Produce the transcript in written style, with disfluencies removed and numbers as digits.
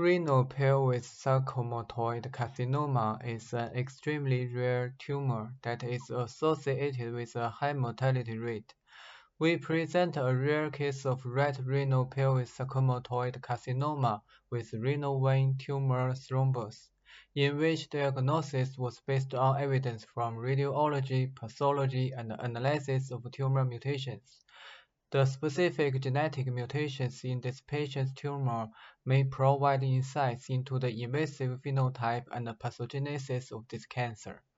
Renal pelvic sarcomatoid carcinoma is an extremely rare tumor that is associated with a high mortality rate. We present a rare case of right renal pelvic sarcomatoid carcinoma with renal vein tumor thrombus, in which diagnosis was based on evidence from radiology, pathology, and analysis of tumor mutations. The specific genetic mutations in this patient's tumor may provide insights into the invasive phenotype and pathogenesis of this cancer.